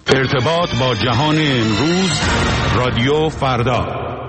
ارتباط با جهان امروز، رادیو فردا.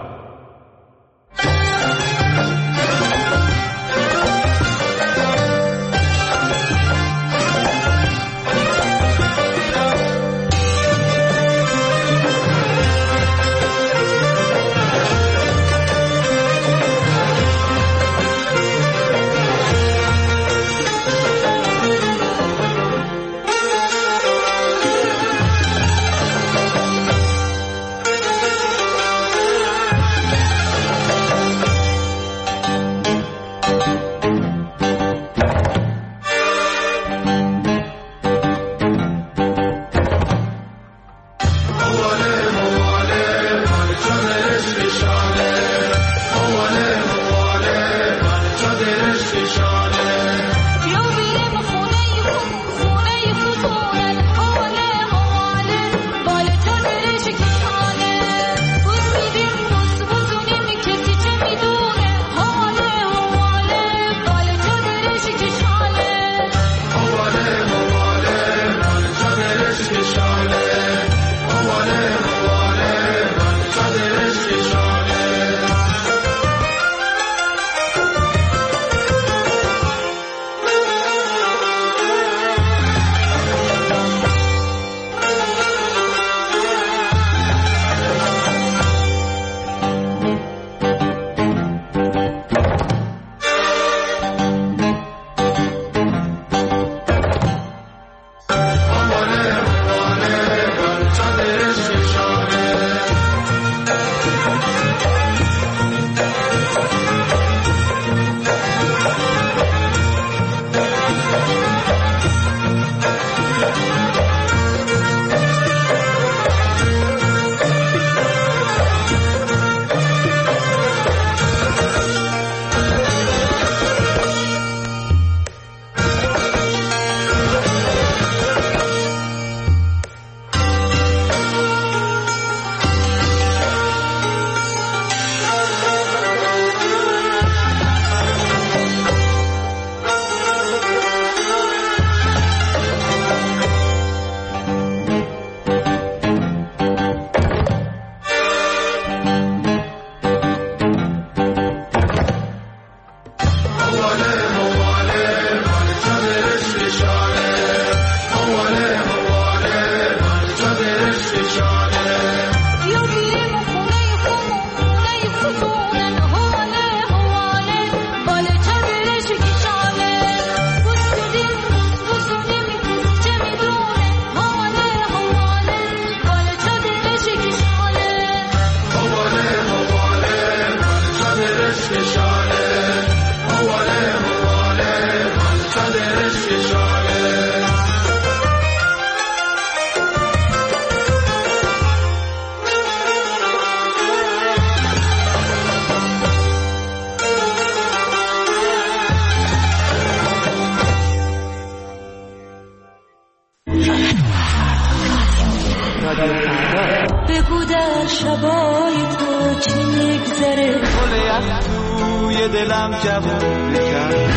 بگو در شبای تو چی میگذره، گل یخ توی دلم جوون بکن.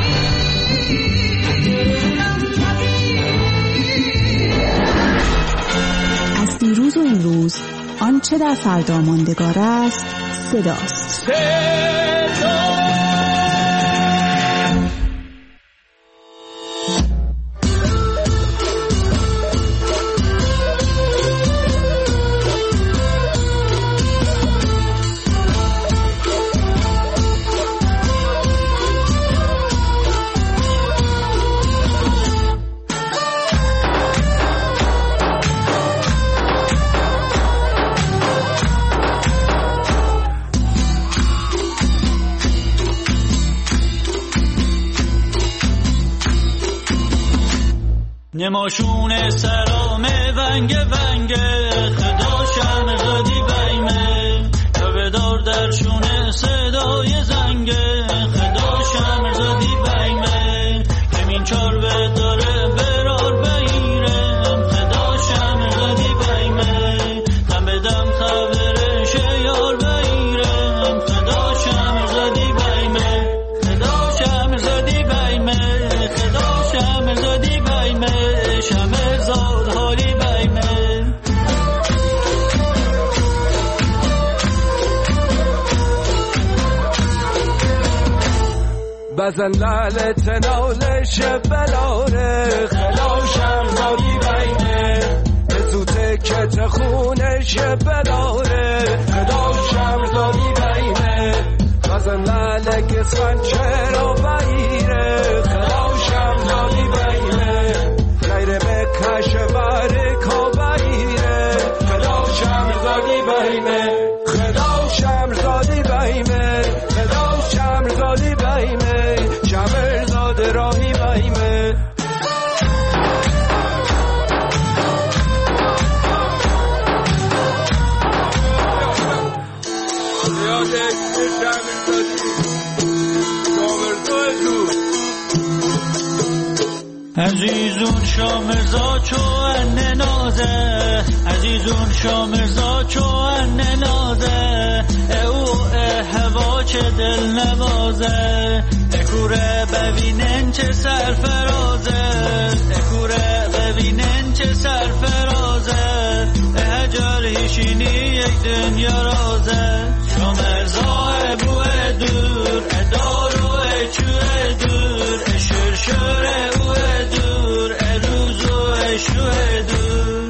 از دیروز و امروز آنچه در فردا ماندگار است صداست. نماشون سرام ونگ ونگ خدا شم غدی بیمه تا بدار درشون صدای زنگ خدا شم غدی بیمه کمین چار بداره برار بیرم خدا شم غدی بیمه دم بدم خبرش یار بیرم خدا شم غدی بیمه خدا شم غدی بیمه خدا شم غدی بیمه شمر زاد حالی بیمه بزن لالت نالش بلاره خلاشم زادی بینه زوته کت خونش بلاره خلاشم زادی بینه بزن لالک سفن چرا بایره خلاشم زادی بینه غیر بکش بارکا بایره خلاشم زادی بینه خلاشم زادی بینه خلاشم زادی بینه شمر زاد راهی بینه عزیزون شامرزا چو ان نازه عزیزون شامرزا چو ان نازه او هوا چه دل نوازه اکوره ببینن چه سرفرازه اکوره ببینن چه سرفرازه اجال هیشینی یک دنیا رازه شامرزا بوه دور ادارو اچوه دور اشرشره اوه دور اروزو اشوه دور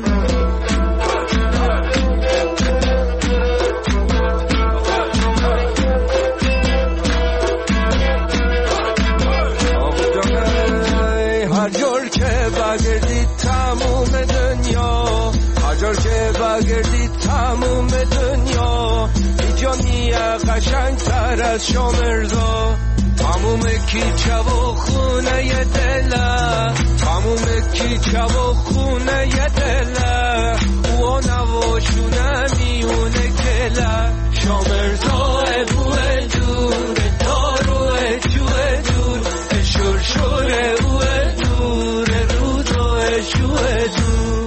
هر جور که بگردی تموم دنیا هر جور که بگردی تموم دنیا ایجانیه قشنگ تر از شامرزا تموم کیچه و خونه ی دله تموم کیچه و خونه ی دله او نواشونه میونه کله شامرزا بوه دور دارو جوه دور شرشور اوه دور روزو شوه دور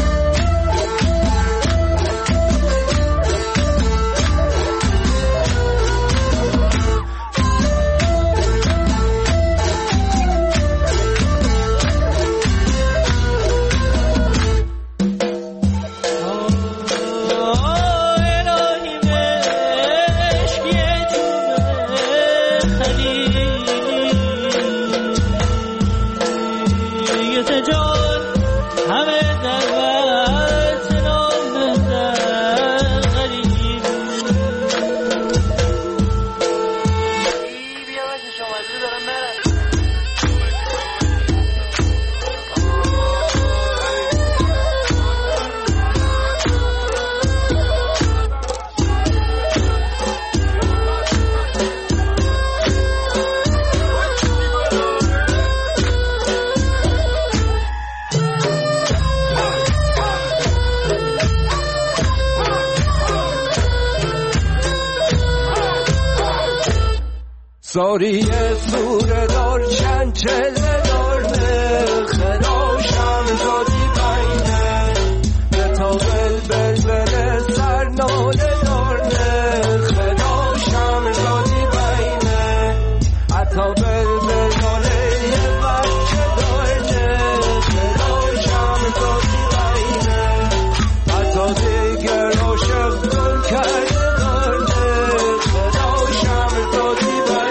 ساری سوره دار چند چله دارنه خداشم زادی بینه بتا بلبل سرناله دارنه خداشم زادی بینه عطا بلبل ناله یه بچه دارنه خداشم زادی بینه عطا دیگر عاشق گل کرده دارنه خداشم زادی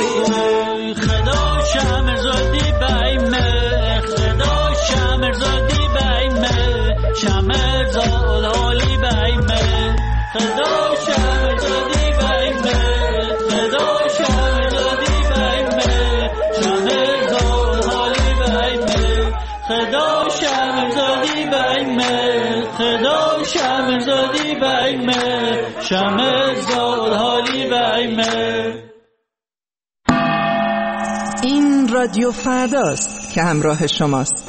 این رادیو فرداست که همراه شماست.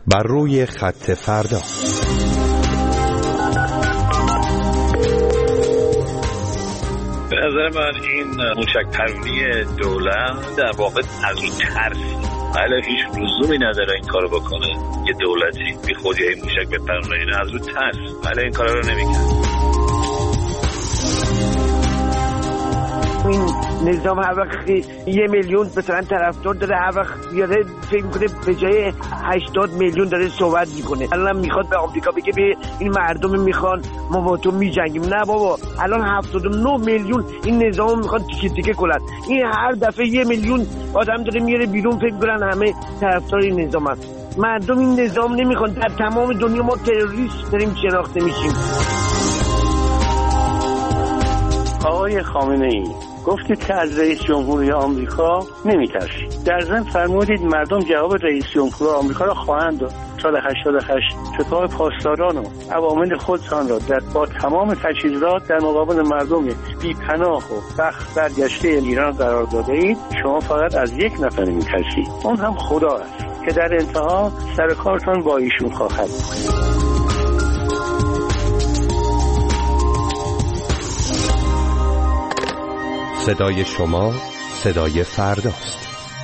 بر روی خط فردا. به نظر من این موشک پرونی دولت در واقع از این ترس، ولی هیچ لزومی نداره این کارو بکنه. یه دولتی بی خودی این موشک بپرونه، این از اون ترس، ولی این کارا رو نمیکنه. این نظام هر وقت 1 میلیون مثلا طرفدار داره، هر وقت بیاره فکر میکنه به جای 80 میلیون داره صحبت میکنه. الان میخواد به آمریکا بگه به این مردم میخوان ما با تو میجنگیم. نه بابا، الان 79 میلیون این نظام میخواد تیکه تیکه کنن. این هر دفعه 1 میلیون آدم داره میاره بیرون، فکر میکنن همه طرفدار این نظام هست. مردم این نظام نمیخوان. در تمام دنیا ما تروریست داریم شناخته میشیم. آقای خامنه‌ای گفتید که از رئیس جمهوری آمریکا نمی‌ترسید. در ضمن فرمودید مردم جواب رئیس جمهوری آمریکا را خواهند داد. سال 88 سپاه پاسداران و عوامل خودتان را با تمام تجهیزات در مقابل مردم بی‌پناه و بخت برگشته ایران قرار داده اید. شما فقط از یک نفر می‌ترسید، اون هم خدا است که در انتها سر کارتان با ایشون خواهد بود. صدای شما صدای فرداست.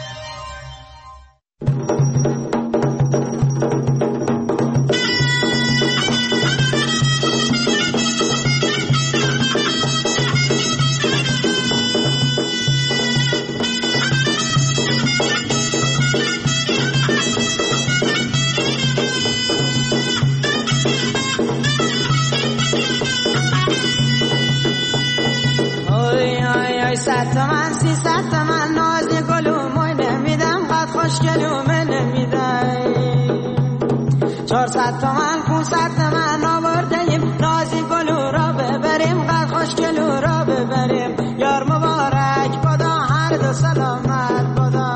من 300 من نازی گلو موی نمیدم، قد خوشگلو من نمیدم. 400 من 500 من آوردیم، نازی گلو را ببریم، قد خوشگلو را ببریم. یار مبارک بدا، هر دو سلامت بدا.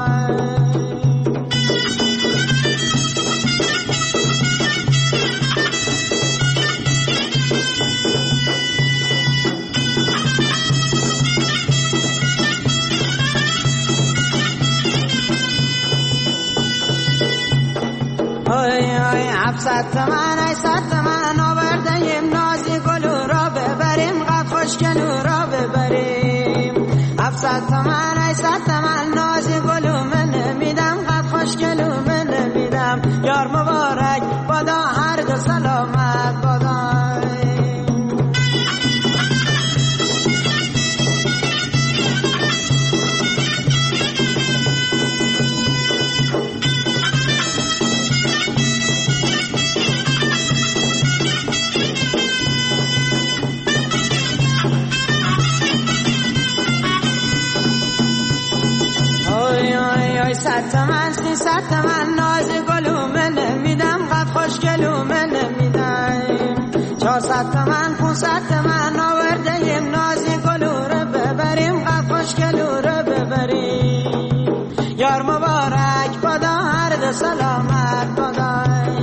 ای 700 من 800 من آوردیم، نازی گلو را ببریم، قد خوشگلو را ببریم. 700 من 800 من نازی گلو من نمیدم، قد خوشگلو من نمیدم. یار مبارک بدا، هر دو سلامت بدا. ست من 300 من نازی گلو من نمیدم، قد خوشگلو من نمیدم. 400 من 500 من آوردیم، نازی گلو رو ببریم، قد خوشگلو رو ببریم. یار مبارک بدا، هر دو سلامت بدا.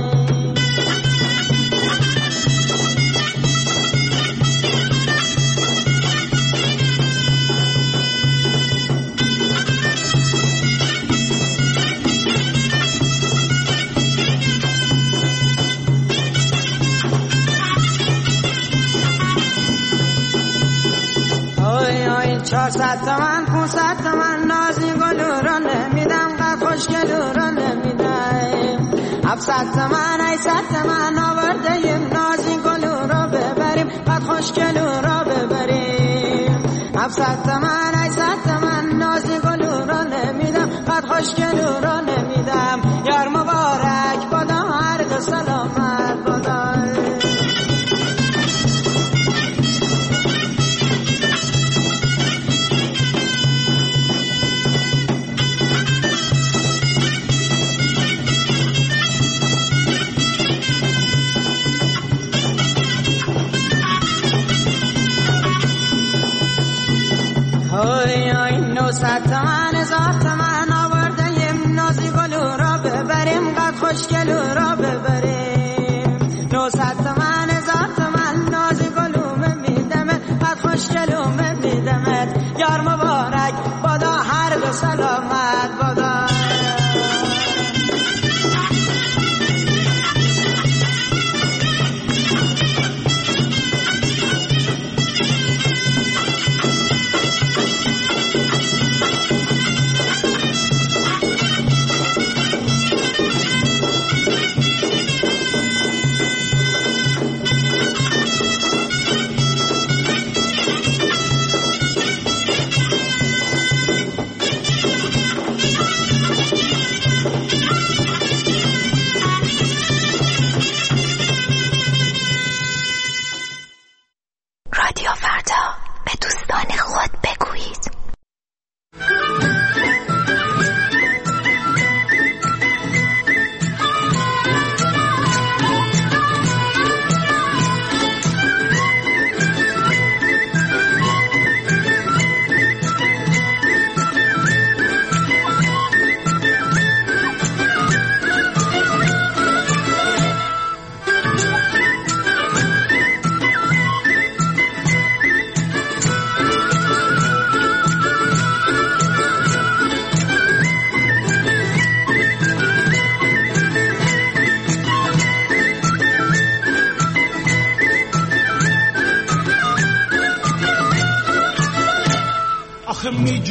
ای 400 من 500 من نازی گلو را نمیدم، قد خوشگلو را نمیدم. 700 من 800 من آوردیم، نازی گلو را ببریم، قد خوشگلو را ببریم. 700 من 800 من نازی گلو را نمیدم، قد خوشگلو را نمیدم. یار مبارک بدا، هر دو سلامت بدا.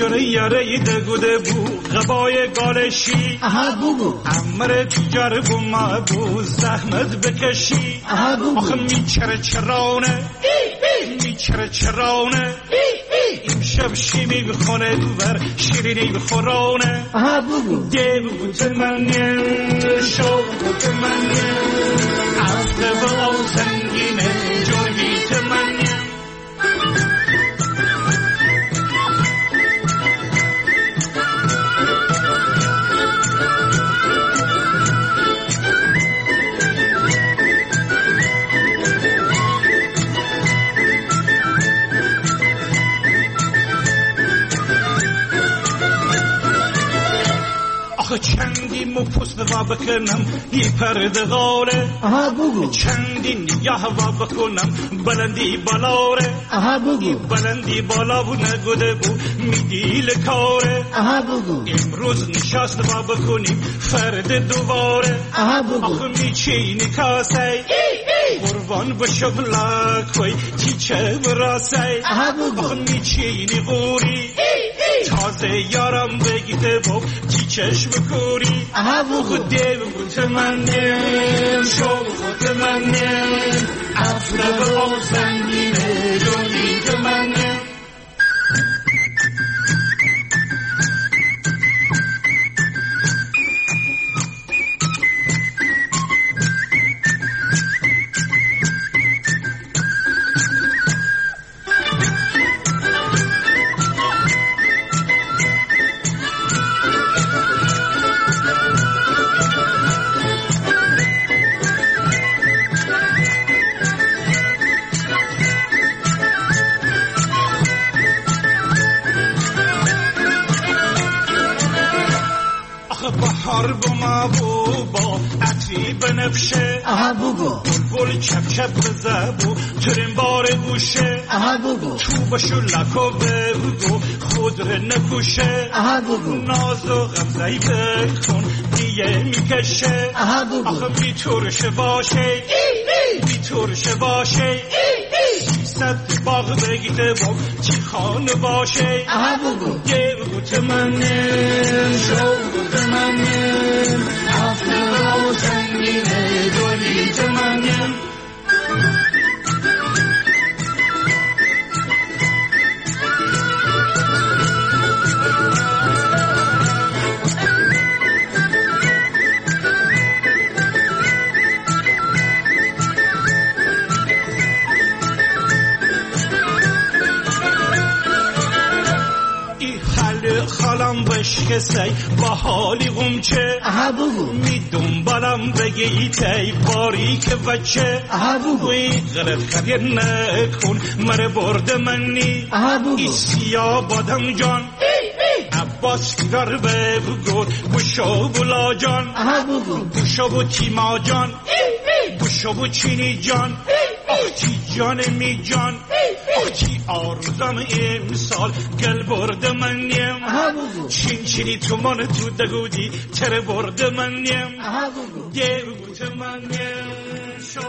جنه یاره دگوده بو غبای گالشی امر تجار بو ما بو زحمت بکشی آخه میچره چرانه میچره چرانه امشب شیمی بخونه دوبر شیرینی بخورانه دیو بوت منیم شو بوت منیم عفته و آزنگینه جویت منیم چندین مپوست و بکنم یه پرده غاره چندین یه هوا بکنم بلندی بالاره بلندی بالا و نگوده بو میدیل کاره امروز نشست و بکنیم فرد دوباره آخه میچینی کاسه قربان بشو بلاکوی چیچه براسه آخه میچینی غوری تازه یارم بگیده باب چی چشم کوری خود دیو بوت منیم شو خود منیم افره و آزنگینه جونیت منیم بهار بما بو با عطری بنفشه بلبل چپ چپ بزبو ترین بار گوشه چوبشو لکو بگو خود رو نکوشه ناز و غمزهی بکن دیگه میکشه آخه میتورشه باشه میتورشه باشه 300 باغ بگیده با چی خانه باشه یه بوت منیم شو بوت منیم افره و زنگینه دولیت منیم خالم بشکسی با حالی غمچه می دنبالم بگی تی باری که بچه وی غلط خرید نکن مره برد منی ای سیا بادم جان عباس فیدار بگو بوشو بلا جان بوشو بو تیما جان بوشو بو چینی جان آخ چی جان می جان آخ چی آرزم امسال گل برد منیم چین چینی تو من تو دگودی چره برد منیم دیو بوت منیم شو.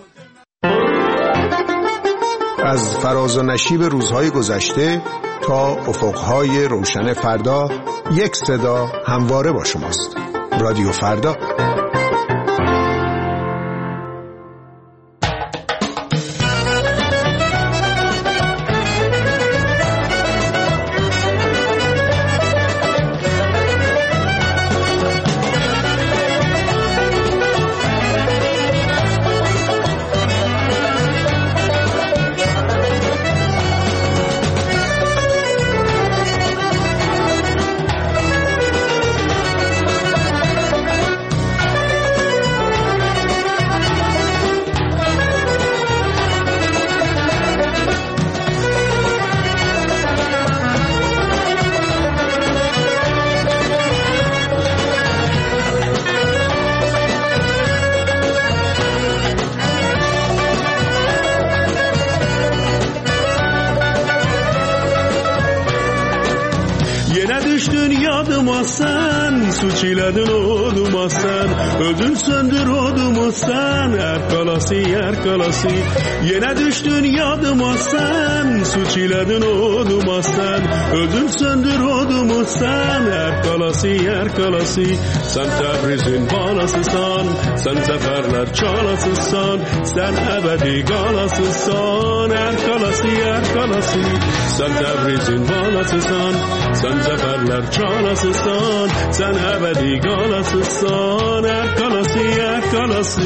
از فراز و نشیب روزهای گذشته تا افقهای روشن فردا، یک صدا همواره با شماست. رادیو فردا. Suçiledin oduma sen, ödün söndür odumu sen. Erkalası erkalası, yine düştün yadıma sen. Suçiledin oduma sen, ödün söndür odumu sen. Erkalası erkalası, sen Tebriz'in balasısan, sen zaferler çalasısan, sen ebedi galasısan. Erkalası erkalası, sen Tebriz'in balasısan, sen zaferler çalasısan, sen ebedi galasısan. Erkalası erkalası.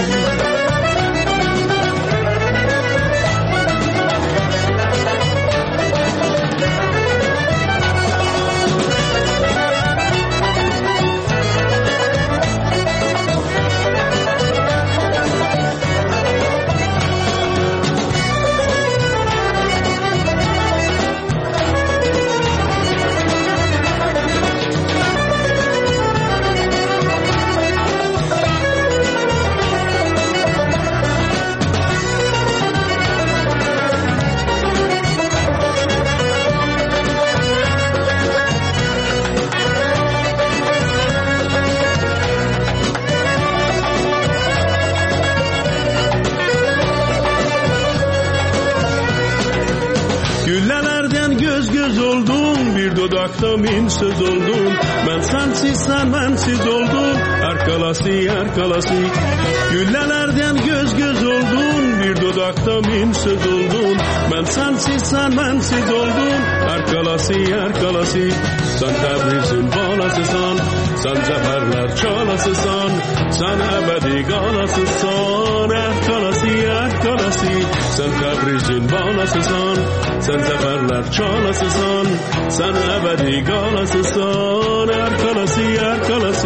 Güllelerden göz göz oldum, bir dudakta min söz oldum. Ben sensiz sen bensiz oldum, erkalası erkalası. Güllelerden göz göz oldum, bir dudakta min söz oldum. Ben sensiz sen bensiz oldum, erkalası erkalası. Sen Tebriz'in balasısan, sen zaferler çalasısan, sen ebedi galasısan. Erkalası erkalası, sen Tebriz'in balasısan, sen zaferler çalasısan, sen ebedi galasısan. Erkalası erkalası.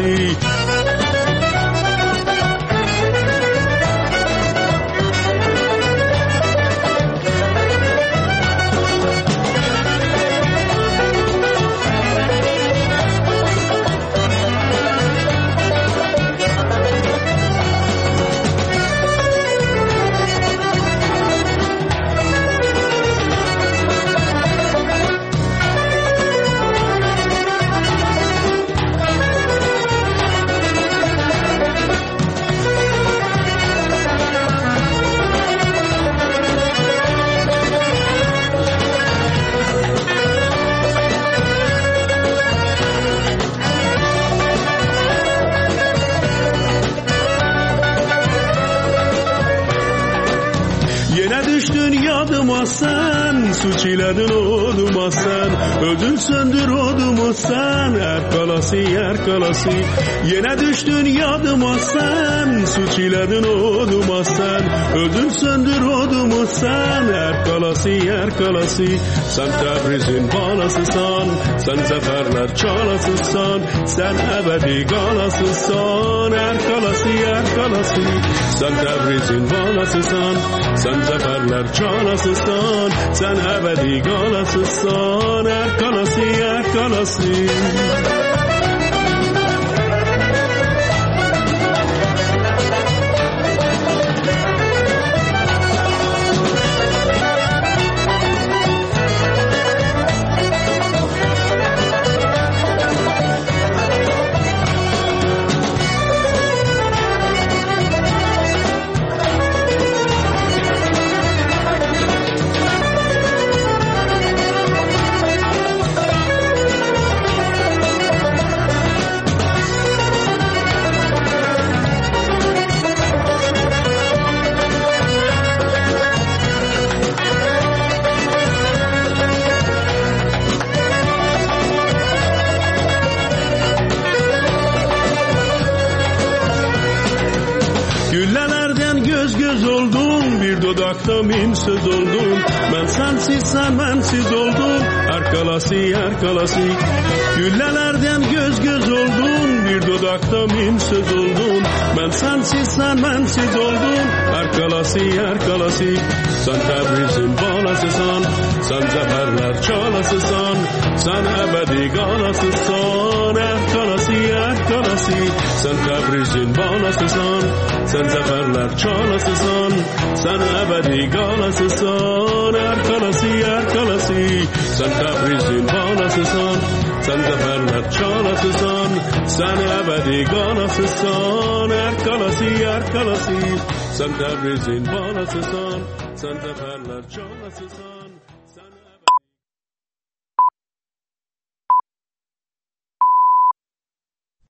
Yadıma sen, suç iledin oduma sen, ödün söndür odumu sen. Erkalası erkalası, yine düştün yadıma sen. Suç iledin oduma sen, ödün söndür odumu sen. Erkalası erkalası, sen Tebriz'in balasısan, sen zaferler çalasısan, sen ebedi galasısan. Erkalası erkalası, sen Tebriz'in balasısan, sen zaferler çalasısan, sen ebedi galasısan. Erkalası erkalası. Güllelerden göz göz oldum, bir dudakta min söz oldum. Ben sensiz sen bensiz oldum, erkalası erkalası. Güllelerden göz göz oldum, bir dudakta min söz oldum. Ben sensiz sen bensiz oldum, erkalası erkalası. Sen Tebriz'in balasısan, sen zaferler çalasısan, sen ebedi galasısan. Erkalası erkalası, sen Tebriz'in balasısan, sen zaferler çalasısan, sen ebedi galasısan. Erkalası erkalası, sen Tebriz'in balasısan, sen zaferler çalasısan, sen ebedi galasısan. Erkalasi, sen Tebriz'in balasısan, sen zaferler çalasısan.